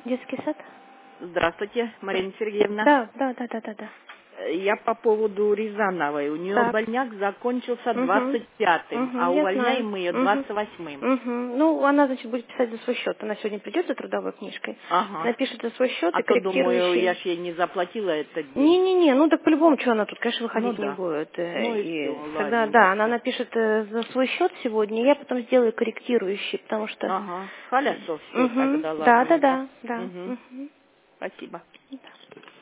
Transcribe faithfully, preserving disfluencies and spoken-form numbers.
Детский сад? Здравствуйте, Марина Сергеевна. Да, да, да, да, да, да. Я по поводу Рязановой. У нее Так. больняк закончился Угу. двадцать пятым, Угу, а я увольняем знаю. мы ее Угу. двадцать восьмым. Угу. Ну, она, значит, будет писать за свой счет. Она сегодня придет за трудовой книжкой, Ага. напишет за свой счет А и то, думаю, я корректирующий. ж ей не заплатила этот день. Не-не-не, ну так по-любому, что она тут, конечно, Ну выходить не да. будет. Ну Э, и все, И тогда, ладненько да, она все. напишет э, за свой счет сегодня, я потом сделаю корректирующий, потому что... Ага. Хорошо, все Угу. тогда, Да, да, ладненько. да, да. Угу. Угу. Спасибо. Да.